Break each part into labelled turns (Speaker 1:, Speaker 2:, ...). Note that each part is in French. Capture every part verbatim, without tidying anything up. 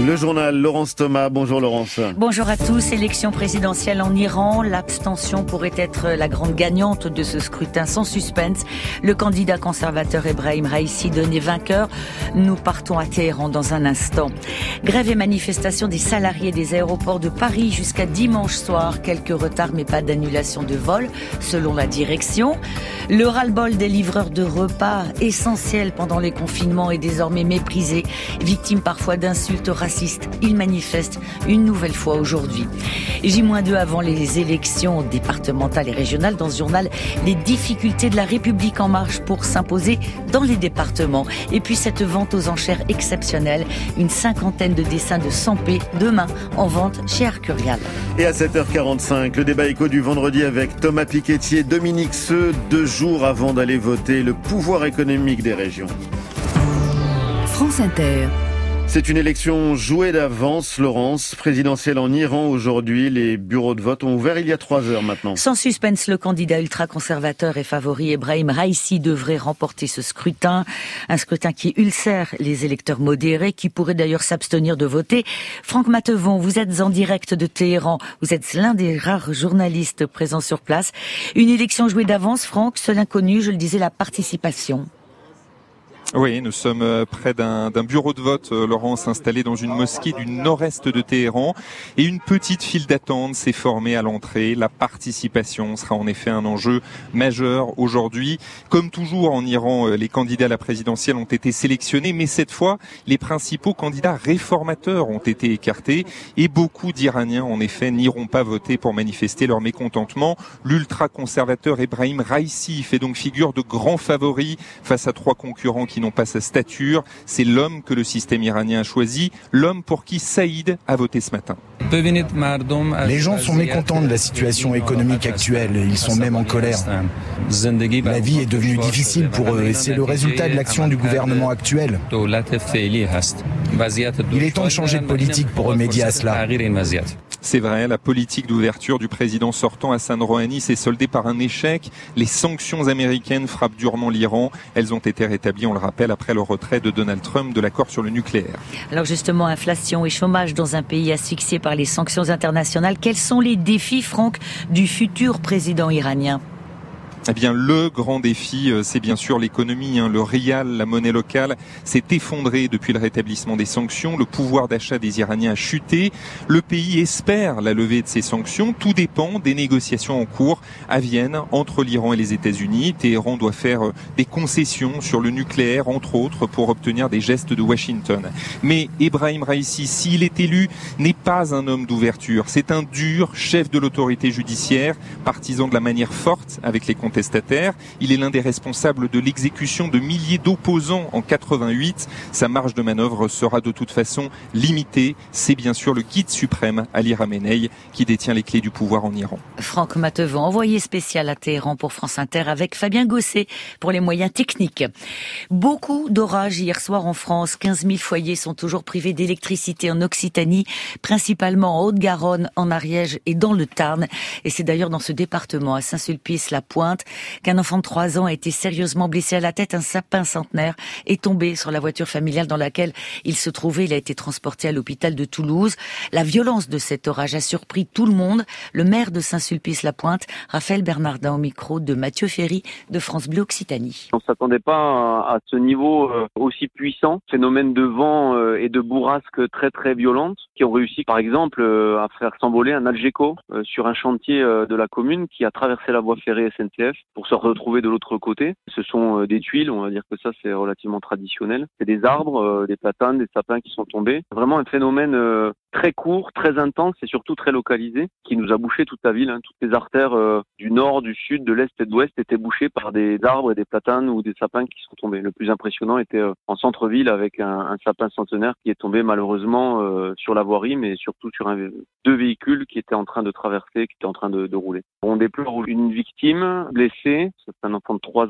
Speaker 1: Le journal, Laurence Thomas. Bonjour Laurence.
Speaker 2: Bonjour à tous. Élection présidentielle en Iran. L'abstention pourrait être la grande gagnante de ce scrutin sans suspense. Le candidat conservateur Ebrahim Raïssi donné vainqueur. Nous partons à Téhéran dans un instant. Grève et manifestation des salariés des aéroports de Paris jusqu'à dimanche soir. Quelques retards mais pas d'annulation de vol selon la direction. Le ras-le-bol des livreurs de repas, essentiel pendant les confinements, est désormais méprisé. Victime parfois d'insultes racistes, il manifeste une nouvelle fois aujourd'hui. J deux avant les élections départementales et régionales. Dans ce journal, les difficultés de la République en marche pour s'imposer dans les départements. Et puis cette vente aux enchères exceptionnelle, une cinquantaine de dessins de Sampé demain en vente chez Arcurial.
Speaker 1: Et à sept heures quarante-cinq, le débat éco du vendredi avec Thomas Piketty et Dominique Seux, deux jours avant d'aller voter le pouvoir économique des régions.
Speaker 3: France Inter.
Speaker 1: C'est une élection jouée d'avance, Laurence, présidentielle en Iran aujourd'hui. Les bureaux de vote ont ouvert il y a trois heures maintenant.
Speaker 2: Sans suspense, le candidat ultra-conservateur et favori Ebrahim Raïssi devrait remporter ce scrutin. Un scrutin qui ulcère les électeurs modérés, qui pourraient d'ailleurs s'abstenir de voter. Franck Matevon, vous êtes en direct de Téhéran. Vous êtes l'un des rares journalistes présents sur place. Une élection jouée d'avance, Franck, seul inconnu, je le disais, la participation.
Speaker 4: Oui, nous sommes près d'un, d'un bureau de vote, Laurence, installé dans une mosquée du nord-est de Téhéran. Et une petite file d'attente s'est formée à l'entrée. La participation sera en effet un enjeu majeur aujourd'hui. Comme toujours en Iran, les candidats à la présidentielle ont été sélectionnés, mais cette fois, les principaux candidats réformateurs ont été écartés. Et beaucoup d'Iraniens, en effet, n'iront pas voter pour manifester leur mécontentement. L'ultra-conservateur Ebrahim Raïssi fait donc figure de grand favori face à trois concurrents qui n'ont pas sa stature. C'est l'homme que le système iranien a choisi, l'homme pour qui Saïd a voté ce matin.
Speaker 5: Les gens sont mécontents de la situation économique actuelle, ils sont même en colère. La vie est devenue difficile pour eux et c'est le résultat de l'action du gouvernement actuel. Il est temps de changer de politique pour remédier à cela.
Speaker 4: C'est vrai, la politique d'ouverture du président sortant Hassan Rouhani s'est soldée par un échec. Les sanctions américaines frappent durement l'Iran. Elles ont été rétablies, on le rappelle, après le retrait de Donald Trump de l'accord sur le nucléaire.
Speaker 2: Alors justement, inflation et chômage dans un pays asphyxié par les sanctions internationales. Quels sont les défis, Franck, du futur président iranien ?
Speaker 4: Eh bien, le grand défi, c'est bien sûr l'économie. Hein. Le rial, la monnaie locale, s'est effondré depuis le rétablissement des sanctions. Le pouvoir d'achat des Iraniens a chuté. Le pays espère la levée de ces sanctions. Tout dépend des négociations en cours à Vienne entre l'Iran et les États-Unis. Téhéran doit faire des concessions sur le nucléaire, entre autres, pour obtenir des gestes de Washington. Mais Ebrahim Raïssi, s'il est élu, n'est pas un homme d'ouverture. C'est un dur chef de l'autorité judiciaire, partisan de la manière forte avec les contestataires. Il est l'un des responsables de l'exécution de milliers d'opposants en quatre-vingt-huit. Sa marge de manœuvre sera de toute façon limitée. C'est bien sûr le guide suprême, Ali Khamenei, qui détient les clés du pouvoir en Iran.
Speaker 2: Franck Matevon, envoyé spécial à Téhéran pour France Inter avec Fabien Gosset pour les moyens techniques. Beaucoup d'orages hier soir en France. quinze mille foyers sont toujours privés d'électricité en Occitanie, principalement en Haute-Garonne, en Ariège et dans le Tarn. Et c'est d'ailleurs dans ce département, à Saint-Sulpice-la-Pointe, qu'un enfant de trois ans a été sérieusement blessé à la tête. Un sapin centenaire est tombé sur la voiture familiale dans laquelle il se trouvait. Il a été transporté à l'hôpital de Toulouse. La violence de cet orage a surpris tout le monde. Le maire de Saint-Sulpice-la-Pointe, Raphaël Bernardin, au micro de Mathieu Ferry de France Bleu Occitanie.
Speaker 6: On ne s'attendait pas à ce niveau aussi puissant. Phénomène de vent et de bourrasques très très violentes qui ont réussi par exemple à faire s'envoler un Algeco sur un chantier de la commune qui a traversé la voie ferrée S N C F pour se retrouver de l'autre côté. Ce sont des tuiles, on va dire que ça c'est relativement traditionnel. C'est des arbres, des platanes, des sapins qui sont tombés. Vraiment un phénomène très court, très intense et surtout très localisé qui nous a bouché toute la ville. Hein. Toutes les artères euh, du nord, du sud, de l'est et de l'ouest étaient bouchées par des arbres et des platanes ou des sapins qui sont tombés. Le plus impressionnant était euh, en centre-ville avec un, un sapin centenaire qui est tombé malheureusement euh, sur la voirie, mais surtout sur un, deux véhicules qui étaient en train de traverser, qui étaient en train de, de rouler. On déplore une victime blessée, c'est un enfant de trois ans,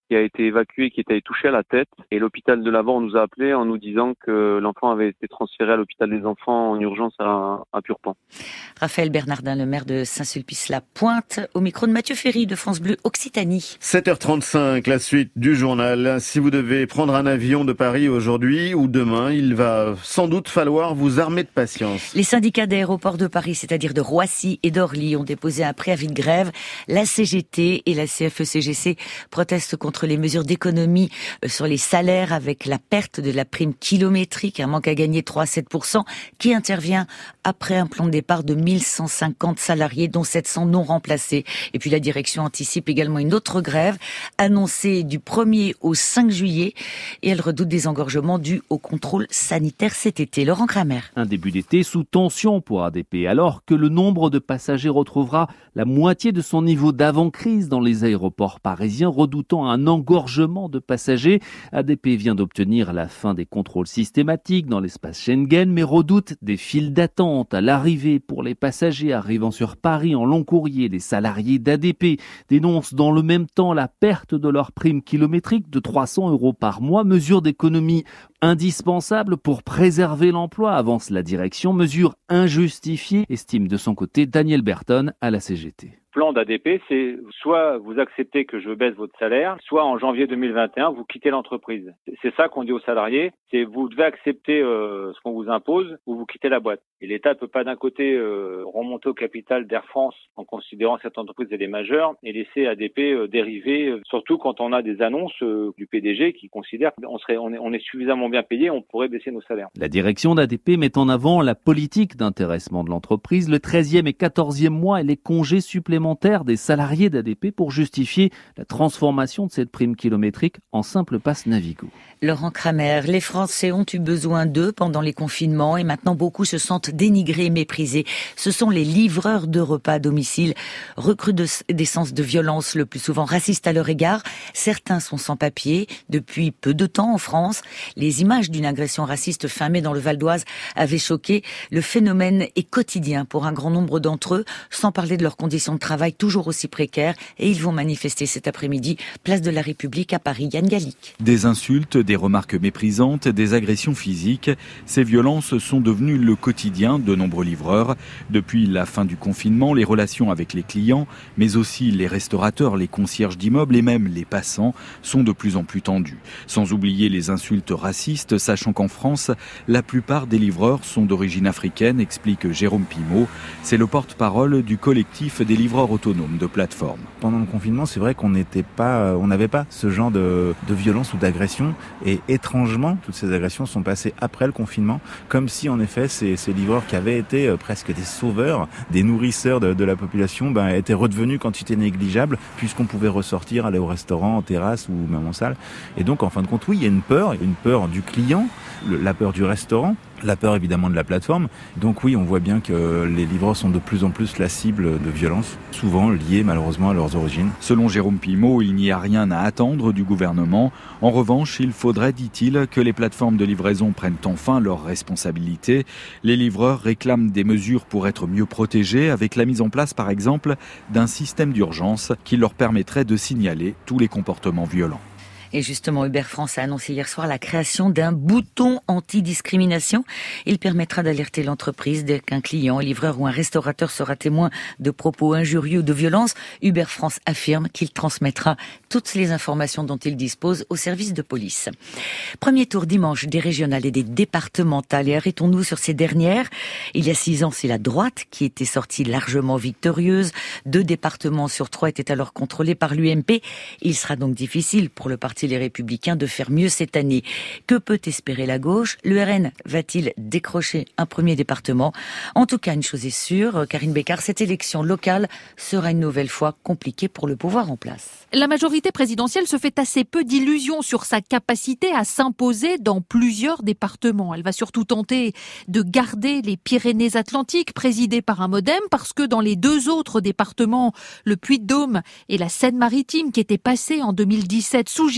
Speaker 6: qui a été évacué, qui était touché à la tête. Et l'hôpital de Lavore nous a appelé en nous disant que l'enfant avait été transféré à l'hôpital des enfants en urgence à, à Purpan.
Speaker 2: Raphaël Bernardin, le maire de Saint-Sulpice-la-Pointe, au micro de Mathieu Ferry de France Bleu Occitanie.
Speaker 1: sept heures trente-cinq, la suite du journal. Si vous devez prendre un avion de Paris aujourd'hui ou demain, il va sans doute falloir vous armer de patience.
Speaker 2: Les syndicats d'aéroports de Paris, c'est-à-dire de Roissy et d'Orly, ont déposé un préavis de grève. La C G T et la C F E C G C protestent contre les mesures d'économie sur les salaires avec la perte de la prime kilométrique, un manque à gagner trois à sept pour cent qui intervient après un plan de départ de mille cent cinquante salariés, dont sept cents non remplacés. Et puis la direction anticipe également une autre grève annoncée du premier au cinq juillet et elle redoute des engorgements dus au contrôle sanitaire cet été. Laurent Kramer.
Speaker 7: Un début d'été sous tension pour A D P, alors que le nombre de passagers retrouvera la moitié de son niveau d'avant-crise dans les aéroports parisiens, redoutant un engorgement de passagers. A D P vient d'obtenir la fin des contrôles systématiques dans l'espace Schengen, mais redoute des files d'attente à l'arrivée pour les passagers arrivant sur Paris en long courrier. Les salariés d'A D P dénoncent dans le même temps la perte de leur prime kilométrique de trois cents euros par mois, mesure d'économie indispensable pour préserver l'emploi, avance la direction, mesure injustifiée, estime de son côté Daniel Berton à la C G T.
Speaker 8: Le plan d'A D P, c'est soit vous acceptez que je baisse votre salaire, soit en janvier deux mille vingt et un, vous quittez l'entreprise. C'est ça qu'on dit aux salariés, c'est vous devez accepter euh, ce qu'on vous impose ou vous quittez la boîte. Et l'État ne peut pas d'un côté euh, remonter au capital d'Air France en considérant cette entreprise elle est majeure et laisser A D P euh, dériver, euh, surtout quand on a des annonces euh, du P D G qui considère qu'on serait, on est, on est suffisamment bien payé, on pourrait baisser nos salaires.
Speaker 7: La direction d'A D P met en avant la politique d'intéressement de l'entreprise, le treizième et quatorzième mois et les congés supplémentaires des salariés d'A D P pour justifier la transformation de cette prime kilométrique en simple passe Navigo.
Speaker 2: Laurent Kramer, les Français ont eu besoin d'eux pendant les confinements et maintenant beaucoup se sentent dénigrés et méprisés. Ce sont les livreurs de repas à domicile, recrudescence de violence le plus souvent racistes à leur égard. Certains sont sans papier depuis peu de temps en France. Les images d'une agression raciste fin mai dans le Val d'Oise avaient choqué. Le phénomène est quotidien pour un grand nombre d'entre eux, sans parler de leurs conditions de travail toujours aussi précaires, et ils vont manifester cet après-midi, place de la République à Paris. Yann Gallic.
Speaker 9: Des insultes, des remarques méprisantes, des agressions physiques. Ces violences sont devenues le quotidien de nombreux livreurs. Depuis la fin du confinement, les relations avec les clients, mais aussi les restaurateurs, les concierges d'immeubles et même les passants sont de plus en plus tendues. Sans oublier les insultes racistes, sachant qu'en France, la plupart des livreurs sont d'origine africaine, explique Jérôme Pimaud. C'est le porte-parole du collectif des livreurs autonomes de plateforme.
Speaker 10: Pendant le confinement, c'est vrai qu'on n'était pas, on n'avait pas ce genre de, de violence ou d'agression. Et étrangement, toutes ces agressions sont passées après le confinement, comme si en effet ces, ces livreurs qui avaient été euh, presque des sauveurs, des nourrisseurs de, de la population, ben, étaient redevenus quantité négligeable, puisqu'on pouvait ressortir, aller au restaurant, en terrasse ou même en salle. Et donc, en fin de compte, oui, il y a une peur, une peur du client, le, la peur du restaurant, la peur évidemment de la plateforme. Donc oui, on voit bien que les livreurs sont de plus en plus la cible de violences, souvent liées malheureusement à leurs origines.
Speaker 9: Selon Jérôme Pimaud, il n'y a rien à attendre du gouvernement. En revanche, il faudrait, dit-il, que les plateformes de livraison prennent enfin leurs responsabilités. Les livreurs réclament des mesures pour être mieux protégés, avec la mise en place par exemple d'un système d'urgence qui leur permettrait de signaler tous les comportements violents.
Speaker 2: Et justement, Uber France a annoncé hier soir la création d'un bouton anti-discrimination. Il permettra d'alerter l'entreprise dès qu'un client, un livreur ou un restaurateur sera témoin de propos injurieux ou de violence. Uber France affirme qu'il transmettra toutes les informations dont il dispose au service de police. Premier tour dimanche des régionales et des départementales. Et arrêtons-nous sur ces dernières. Il y a six ans, c'est la droite qui était sortie largement victorieuse. Deux départements sur trois étaient alors contrôlés par l'U M P. Il sera donc difficile pour le parti Les Républicains de faire mieux cette année. Que peut espérer la gauche? Le R N va-t-il décrocher un premier département? En tout cas, une chose est sûre, Karine Bécard, cette élection locale sera une nouvelle fois compliquée pour le pouvoir en place.
Speaker 11: La majorité présidentielle se fait assez peu d'illusions sur sa capacité à s'imposer dans plusieurs départements. Elle va surtout tenter de garder les Pyrénées-Atlantiques présidées par un MoDem, parce que dans les deux autres départements, le Puy-de-Dôme et la Seine-Maritime, qui étaient passés en deux mille dix-sept sous Girondin,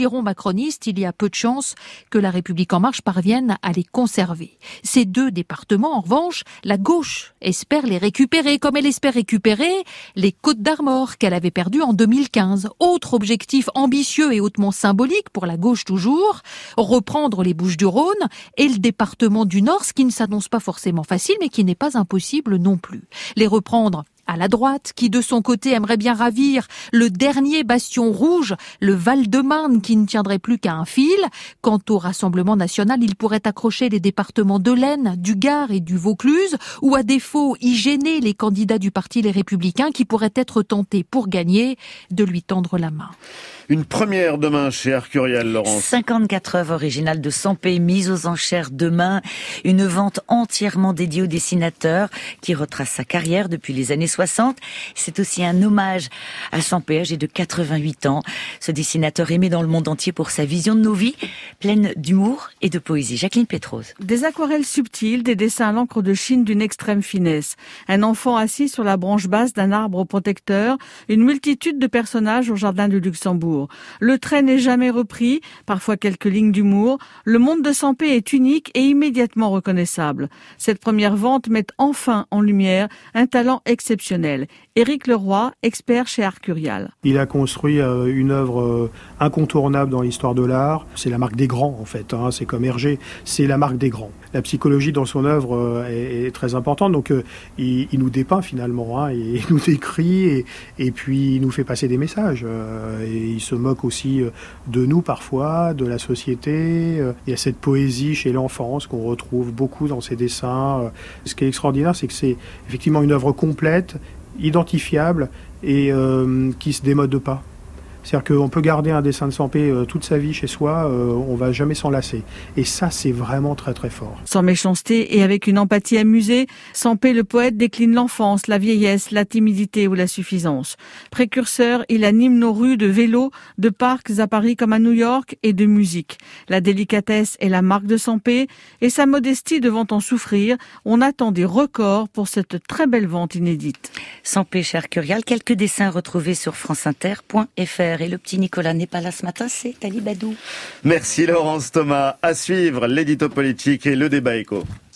Speaker 11: giron macroniste, il y a peu de chances que La République En Marche parvienne à les conserver. Ces deux départements, en revanche, la gauche espère les récupérer, comme elle espère récupérer les Côtes-d'Armor qu'elle avait perdues en deux mille quinze. Autre objectif ambitieux et hautement symbolique pour la gauche toujours, reprendre les Bouches-du-Rhône et le département du Nord, ce qui ne s'annonce pas forcément facile, mais qui n'est pas impossible non plus. Les reprendre à la droite, qui de son côté aimerait bien ravir le dernier bastion rouge, le Val-de-Marne, qui ne tiendrait plus qu'à un fil. Quant au Rassemblement national, il pourrait accrocher les départements de l'Aisne, du Gard et du Vaucluse, ou à défaut y gêner les candidats du parti Les Républicains qui pourraient être tentés pour gagner de lui tendre la main.
Speaker 1: Une première demain chez Arcurial, Laurence.
Speaker 2: cinquante-quatre œuvres originales de Sampé mises aux enchères demain. Une vente entièrement dédiée au dessinateur qui retrace sa carrière depuis les années soixante. C'est aussi un hommage à Sampé, âgé de quatre-vingt-huit ans. Ce dessinateur aimé dans le monde entier pour sa vision de nos vies, pleine d'humour et de poésie. Jacqueline Pétrose.
Speaker 12: Des aquarelles subtiles, des dessins à l'encre de Chine d'une extrême finesse. Un enfant assis sur la branche basse d'un arbre protecteur. Une multitude de personnages au jardin du Luxembourg. Le trait n'est jamais repris, parfois quelques lignes d'humour. Le monde de Sampé est unique et immédiatement reconnaissable. Cette première vente met enfin en lumière un talent exceptionnel. Éric Leroy, expert chez Arcurial.
Speaker 13: Il a construit une œuvre incontournable dans l'histoire de l'art. C'est la marque des grands en fait, hein. C'est comme Hergé, c'est la marque des grands. La psychologie dans son œuvre est, est très importante, donc euh, il, il nous dépeint finalement, hein. Il nous décrit et, et puis il nous fait passer des messages. Euh, et il se moque aussi de nous parfois, de la société. Il y a cette poésie chez l'enfance qu'on retrouve beaucoup dans ses dessins. Ce qui est extraordinaire, c'est que c'est effectivement une œuvre complète, identifiable et euh, qui se démode pas. C'est-à-dire qu'on peut garder un dessin de Sampé euh, toute sa vie chez soi, euh, on va jamais s'en lasser. Et ça, c'est vraiment très très fort.
Speaker 12: Sans méchanceté et avec une empathie amusée, Sampé le poète décline l'enfance, la vieillesse, la timidité ou la suffisance. Précurseur, il anime nos rues de vélo, de parcs à Paris comme à New York et de musique. La délicatesse est la marque de Sampé et sa modestie devant en souffrir. On attend des records pour cette très belle vente inédite.
Speaker 2: Sampé chez Arcurial, quelques dessins retrouvés sur franceinter point f r. Et le petit Nicolas n'est pas là ce matin, c'est Ali Badou.
Speaker 1: Merci Laurence Thomas. À suivre l'édito politique et le débat éco.